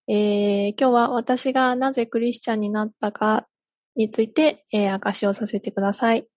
今日は私がなぜクリスチャンになったかについて、証しをさせてください。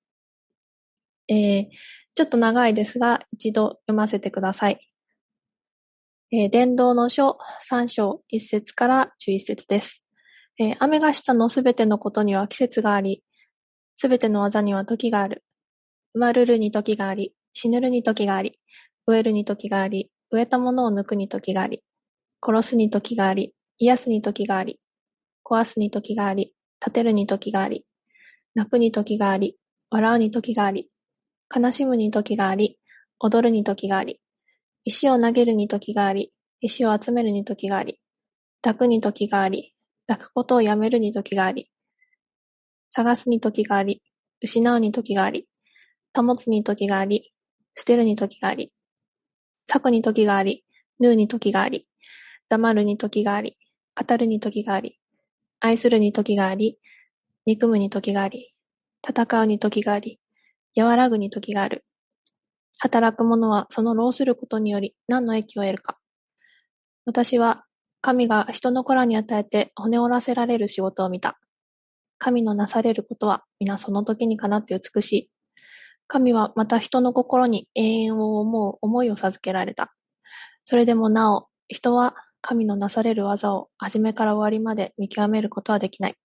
ちょっと長いですが、一度読ませてください。伝道の書3章1節から11節です。雨が下のすべてのことには季節があり、すべての技には時がある。生まれるに時があり、死ぬるに時があり、植えるに時があり、植えたものを抜くに時があり、殺すに時があり、癒すに時があり、壊すに時があり、立てるに時があり、泣くに時があり、笑うに時があり、悲しむに時があり、踊るに時があり、石を投げるに時があり、石を集めるに時があり、抱くに時があり、抱くことをやめるに時があり、探すに時があり、失うに時があり、保つに時があり、捨てるに時があり、裂くに時があり、縫うに時があり、黙るに時があり、語るに時があり、愛するに時があり、憎むに時があり、戦うに時があり、和らぐに時がある。働く者はその労することにより何の益を得るか。私は神が人の子らに与えて骨折らせられる仕事を見た。神のなされることは皆その時にかなって美しい。神はまた人の心に永遠を思う思いを授けられた。それでもなお、人は神のなされる技を始めから終わりまで見極めることはできない。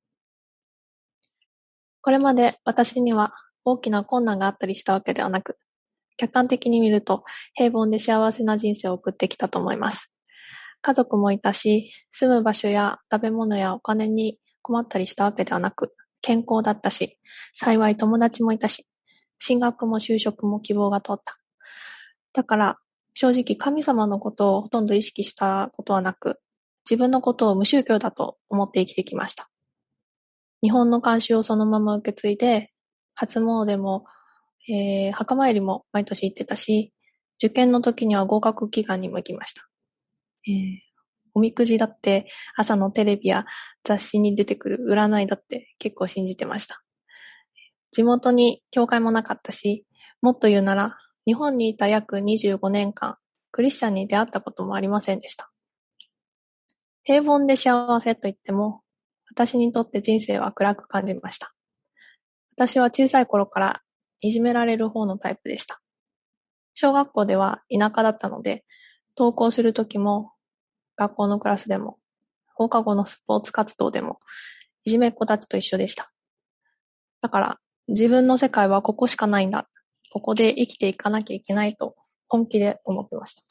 これまで私には大きな困難があったりしたわけではなく、客観的に見ると平凡で幸せな人生を送ってきたと思います。家族もいたし、住む場所や食べ物やお金に困ったりしたわけではなく、健康だったし、幸い友達もいたし、進学も就職も希望が通った。だから正直神様のことをほとんど意識したことはなく、自分のことを無宗教だと思って生きてきました。日本の慣習をそのまま受け継いで、初詣も、墓参りも毎年行ってたし、受験の時には合格祈願にも行きました。おみくじだって朝のテレビや雑誌に出てくる占いだって結構信じてました。地元に教会もなかったし、もっと言うなら日本にいた約25年間、クリスチャンに出会ったこともありませんでした。平凡で幸せと言っても、私にとって人生は暗く感じました。私は小さい頃からいじめられる方のタイプでした。小学校では田舎だったので、登校するときも、学校のクラスでも、放課後のスポーツ活動でも、いじめっ子たちと一緒でした。だから、自分の世界はここしかないんだ。ここで生きていかなきゃいけないと本気で思ってました。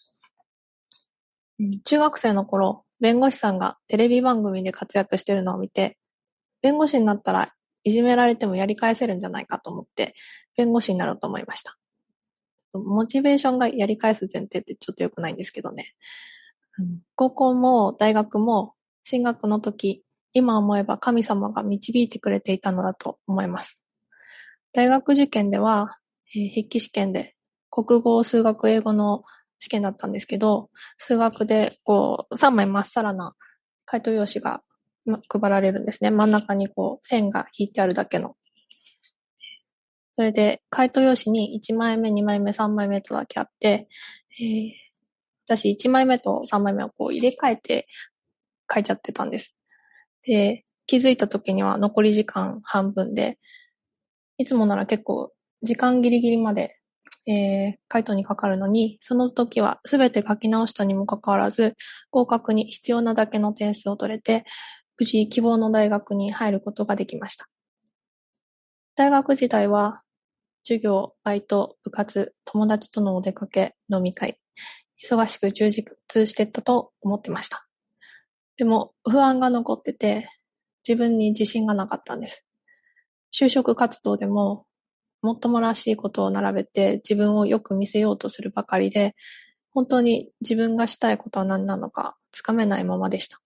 中学生の頃、弁護士さんがテレビ番組で活躍してるのを見て、弁護士になったらいじめられてもやり返せるんじゃないかと思って、弁護士になろうと思いました。モチベーションがやり返す前提ってちょっと良くないんですけどね。高校も大学も進学の時、今思えば神様が導いてくれていたのだと思います。大学受験では、筆記試験で国語、数学、英語の試験だったんですけど、数学で3枚まっさらな回答用紙が配られるんですね。真ん中に線が引いてあるだけの。それで回答用紙に1枚目、2枚目、3枚目とだけあって、私1枚目と3枚目を入れ替えて書いちゃってたんです。で、気づいた時には残り時間半分で、いつもなら結構時間ギリギリまで、回答にかかるのに、その時は全て書き直したにもかかわらず、合格に必要なだけの点数を取れて、無事希望の大学に入ることができました。大学時代は、授業、バイト、部活、友達とのお出かけ、飲み会、忙しく充実してったと思ってました。でも、不安が残ってて、自分に自信がなかったんです。就職活動でも、もっともらしいことを並べて自分をよく見せようとするばかりで、本当に自分がしたいことは何なのかつかめないままでした。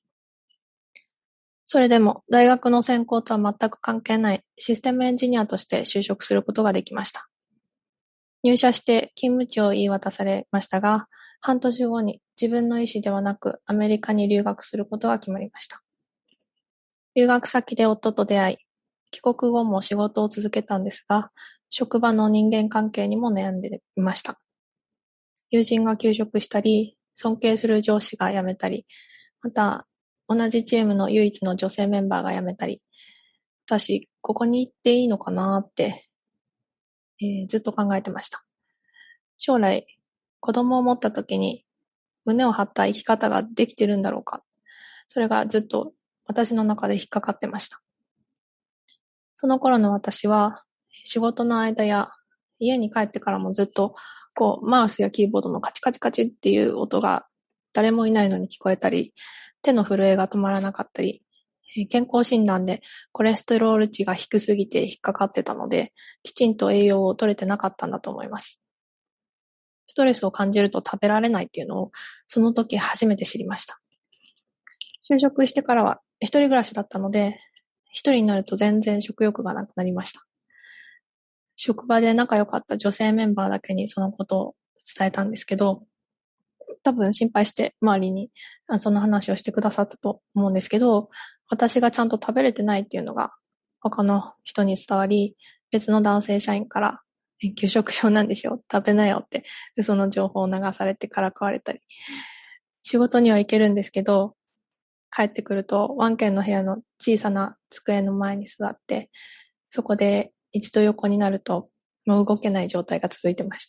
それでも大学の専攻とは全く関係ないシステムエンジニアとして就職することができました。入社して勤務地を言い渡されましたが、半年後に自分の意思ではなくアメリカに留学することが決まりました。留学先で夫と出会い、帰国後も仕事を続けたんですが、職場の人間関係にも悩んでいました。友人が休職したり、 尊敬する上司が辞めたり、また、同じチームの唯一の女性メンバーが辞めたり、私、ここに行っていいのかなって、ずっと考えてました。将来、子供を持った時に胸を張った生き方ができてるんだろうか。それがずっと私の中で引っかかってました。その頃の私は、仕事の間や家に帰ってからもずっと、マウスやキーボードのカチカチカチっていう音が誰もいないのに聞こえたり、手の震えが止まらなかったり、健康診断でコレステロール値が低すぎて引っかかってたので、きちんと栄養を取れてなかったんだと思います。ストレスを感じると食べられないっていうのを、その時初めて知りました。就職してからは一人暮らしだったので、一人になると全然食欲がなくなりました。職場で仲良かった女性メンバーだけにそのことを伝えたんですけど、多分心配して周りにその話をしてくださったと思うんですけど、私がちゃんと食べれてないっていうのが他の人に伝わり、別の男性社員から拒食症なんでしょ、食べなよって嘘の情報を流されてからかわれたり、仕事には行けるんですけど、帰ってくると1Kの部屋の小さな机の前に座って、そこで一度横になるともう動けない状態が続いてました。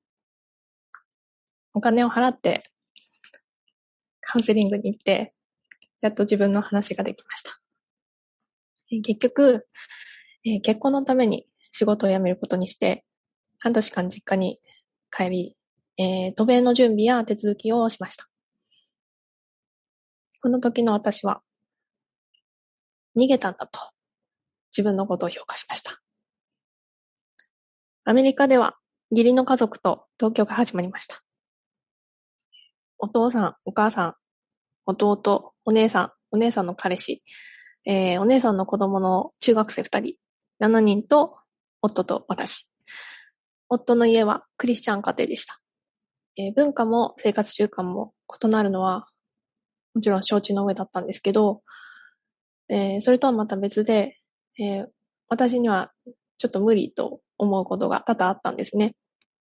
お金を払ってカウンセリングに行って、やっと自分の話ができました。結局、結婚のために仕事を辞めることにして、半年間実家に帰り、渡米の準備や手続きをしました。この時の私は、逃げたんだと、自分のことを評価しました。アメリカでは、義理の家族と同居が始まりました。お父さん、お母さん、弟、お姉さんの彼氏、お姉さんの子供の中学生2人、7人と、夫と私。夫の家はクリスチャン家庭でした。文化も生活習慣も異なるのは、もちろん承知の上だったんですけど、それとはまた別で、私にはちょっと無理と思うことが多々あったんですね。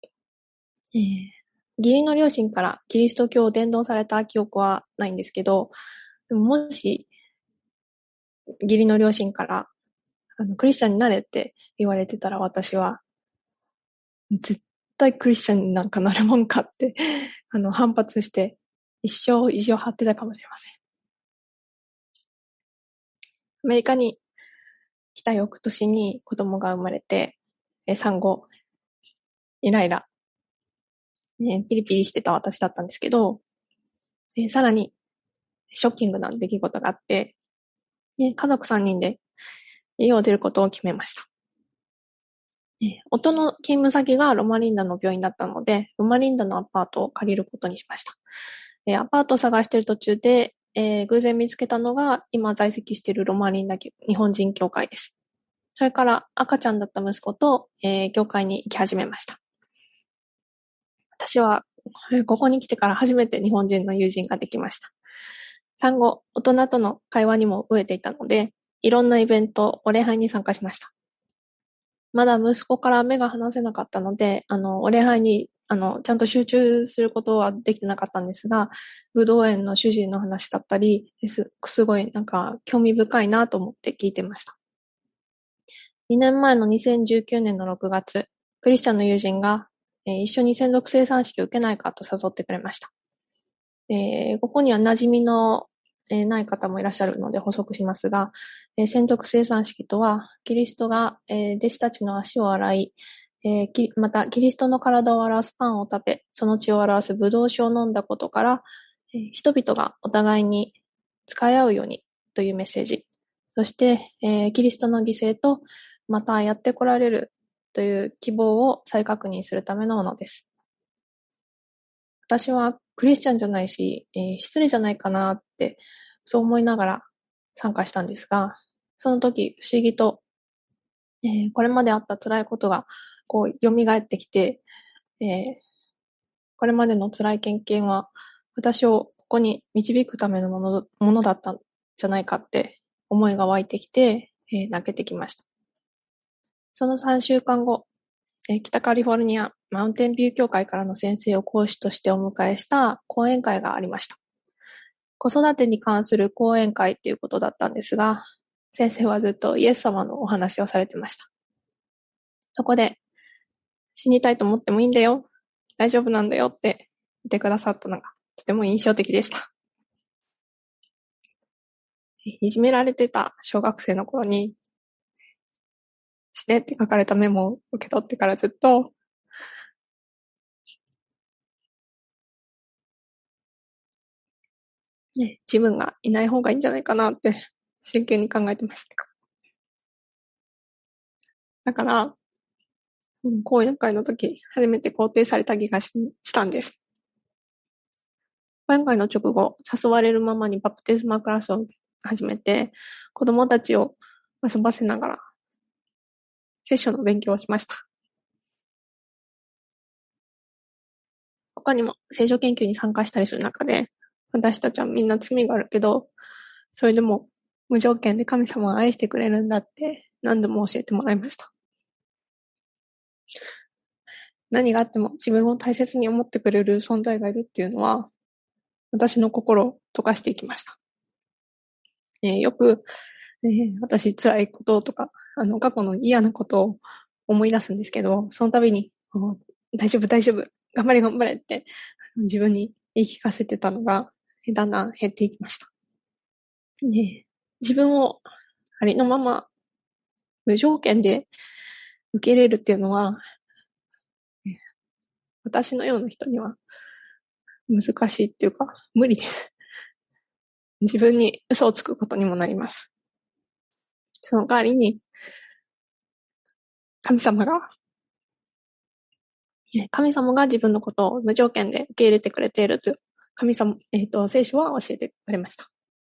義理の両親からキリスト教を伝道された記憶はないんですけど、もし義理の両親からクリスチャンになれって言われてたら、私は絶対クリスチャンになんかなるもんかって反発して一生意地を張ってたかもしれません。アメリカに来た翌年に子供が生まれて、産後イライラ、ピリピリしてた私だったんですけど、さらにショッキングな出来事があって、家族3人で家を出ることを決めました。夫の勤務先がロマリンダの病院だったので、ロマリンダのアパートを借りることにしました。アパートを探している途中で、偶然見つけたのが今在籍しているロマリンダ日本人協会です。それから赤ちゃんだった息子と、教会に行き始めました。私はここに来てから初めて日本人の友人ができました。産後、大人との会話にも飢えていたので、いろんなイベント、お礼拝に参加しました。まだ息子から目が離せなかったので、お礼拝に、ちゃんと集中することはできてなかったんですが、ぶどう園の主人の話だったり、すごいなんか興味深いなと思って聞いてました。2年前の2019年の6月、クリスチャンの友人が、一緒に専属生産式を受けないかと誘ってくれました。ここには馴染みのない方もいらっしゃるので補足しますが、専属生産式とは、キリストが弟子たちの足を洗い、またキリストの体を表すパンを食べ、その血を表すブドウ酒を飲んだことから、人々がお互いに使い合うようにというメッセージ。そして、キリストの犠牲と、またやって来られるという希望を再確認するためのものです。私はクリスチャンじゃないし、失礼じゃないかなって、そう思いながら参加したんですが、その時不思議と、これまであった辛いことが蘇ってきて、これまでの辛い経験は私をここに導くためのものだったんじゃないかって思いが湧いてきて、泣けてきました。その3週間後、 北カリフォルニアマウンテンビュー協会からの先生を講師としてお迎えした講演会がありました。子育てに関する講演会っていうことだったんですが、先生はずっとイエス様のお話をされてました。そこで、死にたいと思ってもいいんだよ、大丈夫なんだよって言ってくださったのがとても印象的でした。いじめられてた小学生の頃に、死ねって書かれたメモを受け取ってからずっと、自分がいない方がいいんじゃないかなって真剣に考えてました。だから、講演会の時、初めて肯定された気がしたんです。講演会の直後、誘われるままにバプテスマクラスを始めて、子供たちを遊ばせながら、聖書の勉強をしました。他にも聖書研究に参加したりする中で、私たちはみんな罪があるけど、それでも無条件で神様を愛してくれるんだって何度も教えてもらいました。何があっても自分を大切に思ってくれる存在がいるっていうのは、私の心を溶かしていきました。よく、私辛いこととか、過去の嫌なことを思い出すんですけど、その度に、大丈夫大丈夫、頑張れ頑張れって自分に言い聞かせてたのが、だんだん減っていきました。自分をありのまま無条件で受け入れるっていうのは、私のような人には難しいっていうか無理です。自分に嘘をつくことにもなります。その代わりに神様が自分のことを無条件で受け入れてくれているという神様、聖書は教えてくれました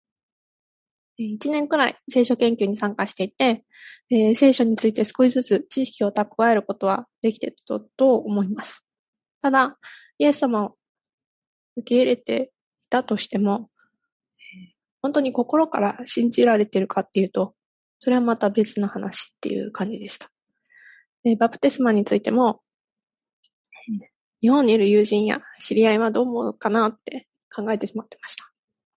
。1年くらい聖書研究に参加していて、聖書について少しずつ知識を蓄えることはできていると思います。ただ、イエス様を受け入れていたとしても、本当に心から信じられているかっていうと、それはまた別の話っていう感じでした。バプテスマについても、日本にいる友人や知り合いはどう思うかなって考えてしまってました。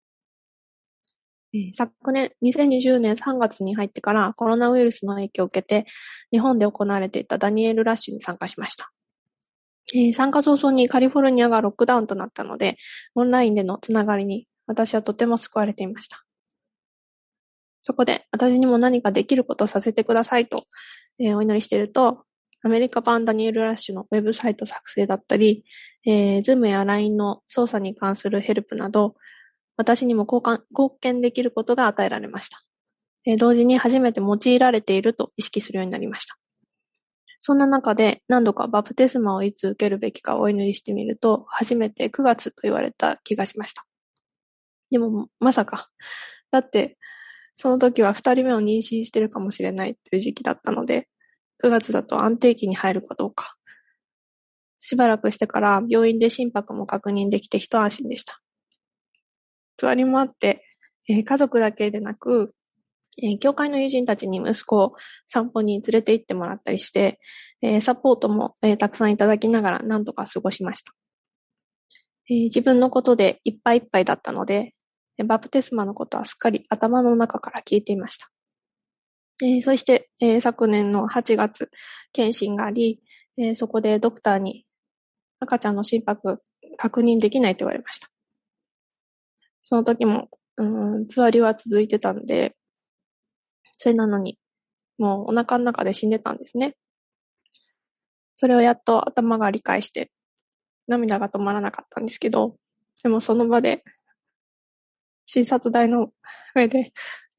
昨年、2020年3月に入ってからコロナウイルスの影響を受けて、日本で行われていたダニエルラッシュに参加しました。参加早々にカリフォルニアがロックダウンとなったので、オンラインでのつながりに私はとても救われていました。そこで私にも何かできることをさせてくださいと、お祈りしていると、アメリカ版ダニエルラッシュのウェブサイト作成だったり、Zoom や LINE の操作に関するヘルプなど、私にも貢献できることが与えられました。同時に初めて用いられていると意識するようになりました。そんな中で何度かバプテスマをいつ受けるべきかお祈りしてみると、初めて9月と言われた気がしました。でもまさか。だって、その時は2人目を妊娠してるかもしれないという時期だったので、9月だと安定期に入るかどうか。しばらくしてから病院で心拍も確認できて一安心でした。つわりもあって、家族だけでなく、教会の友人たちに息子を散歩に連れて行ってもらったりして、サポートも、たくさんいただきながら何とか過ごしました。自分のことでいっぱいいっぱいだったので、バプテスマのことはすっかり頭の中から消えていました。そして、昨年の8月、検診があり、そこでドクターに赤ちゃんの心拍確認できないと言われました。その時も、つわりは続いてたんで、それなのに、もうお腹の中で死んでたんですね。それをやっと頭が理解して、涙が止まらなかったんですけど、でもその場で、診察台の上で、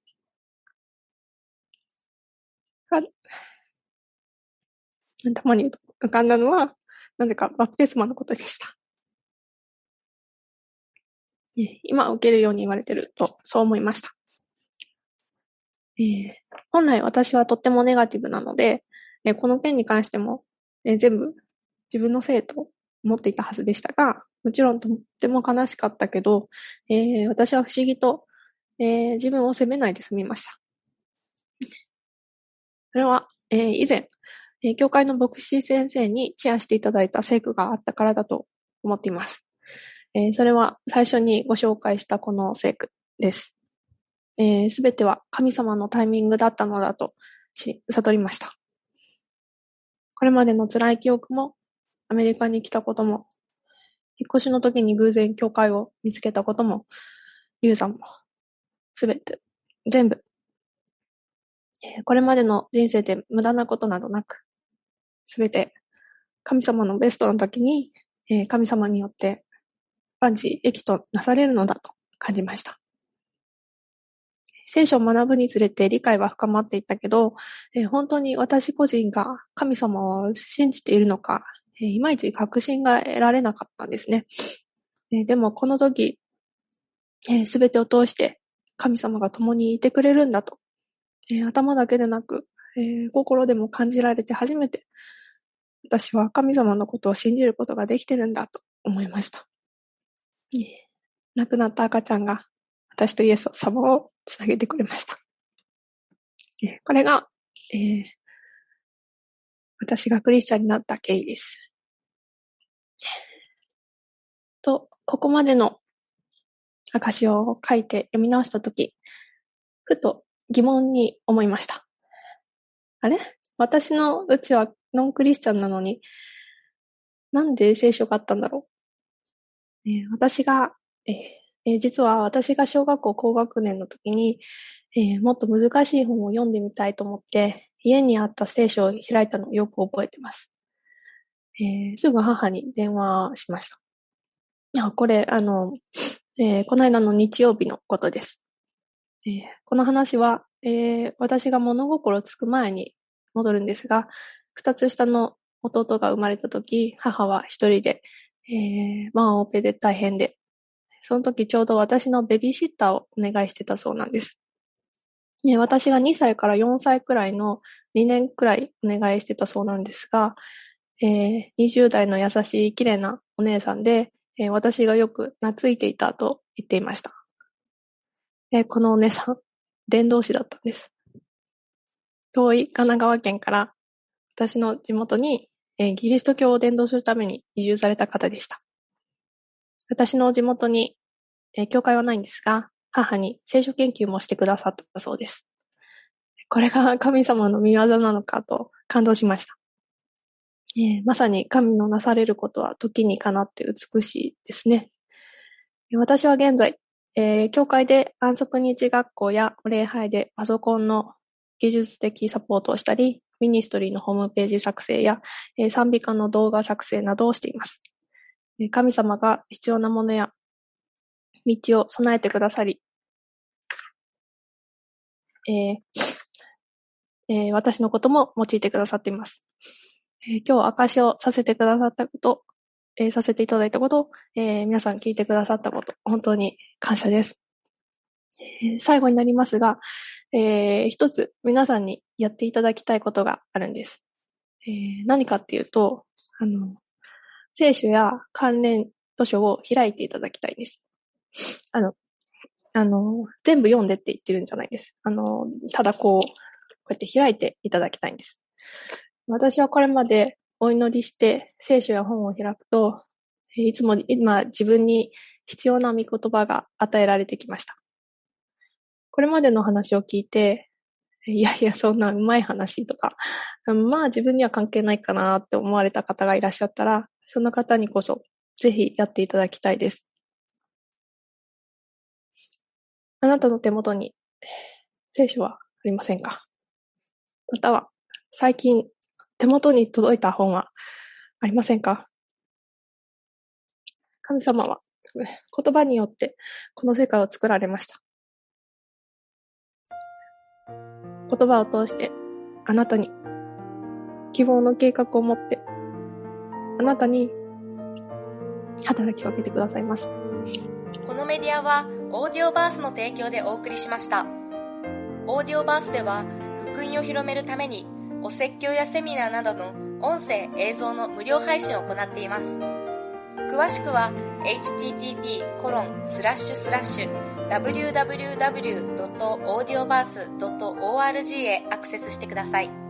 頭に浮かんだのは、なぜかバプテスマのことでした。今受けるように言われてると、そう思いました。本来私はとってもネガティブなので、この件に関しても、全部自分のせいと思っていたはずでしたが、もちろんとっても悲しかったけど、私は不思議と、自分を責めないで済みました。それは、以前、 教会の牧師先生にシェアしていただいた聖句があったからだと思っています。それは最初にご紹介したこの聖句です。すべては神様のタイミングだったのだと悟りました。これまでの辛い記憶も、アメリカに来たことも、引っ越しの時に偶然教会を見つけたことも、流産も、すべて、全部、これまでの人生で無駄なことなどなく、すべて神様のベストの時に、神様によって万事益となされるのだと感じました。聖書を学ぶにつれて理解は深まっていったけど、本当に私個人が神様を信じているのか、いまいち確信が得られなかったんですね。でもこの時、すべてを通して神様が共にいてくれるんだと、頭だけでなく、心でも感じられて初めて、私は神様のことを信じることができてるんだと思いました。亡くなった赤ちゃんが私とイエス様をつなげてくれました。これが、私がクリスチャンになった経緯です。と、ここまでの証を書いて読み直したとき、ふと疑問に思いました。あれ？私のうちはノンクリスチャンなのに、なんで聖書があったんだろう。実は私が小学校高学年の時に、もっと難しい本を読んでみたいと思って、家にあった聖書を開いたのをよく覚えてます。すぐ母に電話しました。これ、この間の日曜日のことです。この話は、私が物心つく前に戻るんですが、二つ下の弟が生まれた時、母は一人で、ワンオペで大変で、その時ちょうど私のベビーシッターをお願いしてたそうなんです。私が2歳から4歳くらいの2年くらいお願いしてたそうなんですが、20代の優しい綺麗なお姉さんで、私がよく懐いていたと言っていました。このお姉さん、伝道師だったんです。遠い神奈川県から私の地元に、キリスト教を伝道するために移住された方でした。私の地元に、教会はないんですが、母に聖書研究もしてくださったそうです。これが神様の御業なのかと感動しました。まさに神のなされることは時にかなって美しいですね。私は現在、教会で安息日学校や礼拝でパソコンの技術的サポートをしたり、ミニストリーのホームページ作成や、賛美歌の動画作成などをしています。神様が必要なものや道を備えてくださり、私のことも用いてくださっています。今日証しをさせてくださったこと、させていただいたこと、皆さん聞いてくださったこと、本当に感謝です。最後になりますが、一つ皆さんにやっていただきたいことがあるんです。何かっていうと、聖書や関連図書を開いていただきたいです。全部読んでって言ってるんじゃないです。ただこうやって開いていただきたいんです。私はこれまでお祈りして聖書や本を開くと、いつも今自分に必要な御言葉が与えられてきました。これまでの話を聞いて、いやいやそんなうまい話とか、まあ自分には関係ないかなって思われた方がいらっしゃったら、その方にこそぜひやっていただきたいです。あなたの手元に聖書はありませんか？または最近手元に届いた本はありませんか？神様は言葉によってこの世界を作られました。言葉を通してあなたに希望の計画を持ってあなたに働きかけてくださいます。 このメディアはオーディオバースの提供でお送りしました。オーディオバースでは福音を広めるためにお説教やセミナーなどの音声映像の無料配信を行っています。詳しくは http://www.audioverse.org へアクセスしてください。